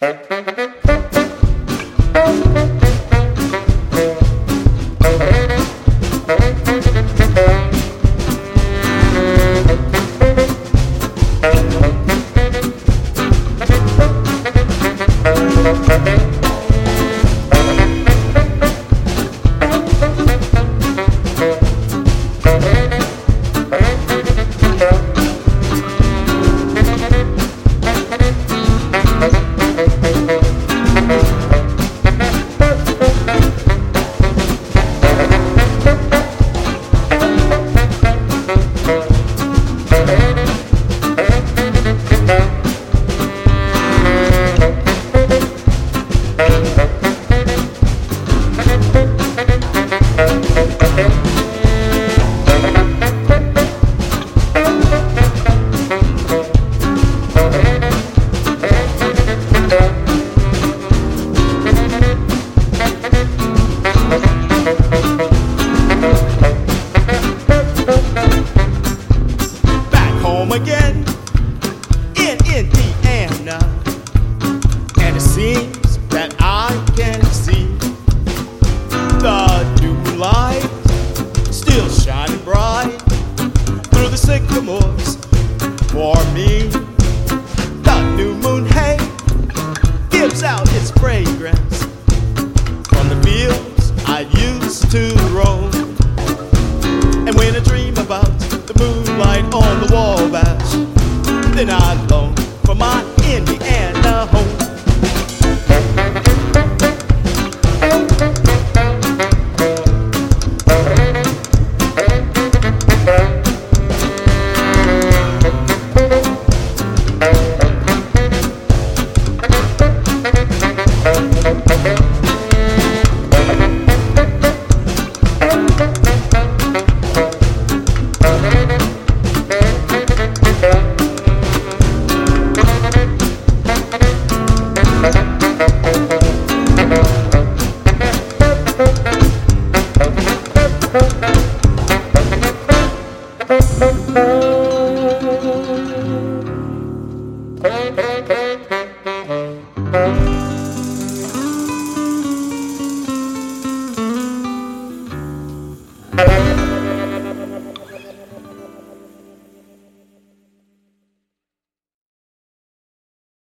Again in Indiana, and it seems that I can see the new light still shining bright through the sycamores for me. The new moon, hey, gives out its fragrance from the fields I used to roam. And when I dream about the moonlight on the Wabash, then I long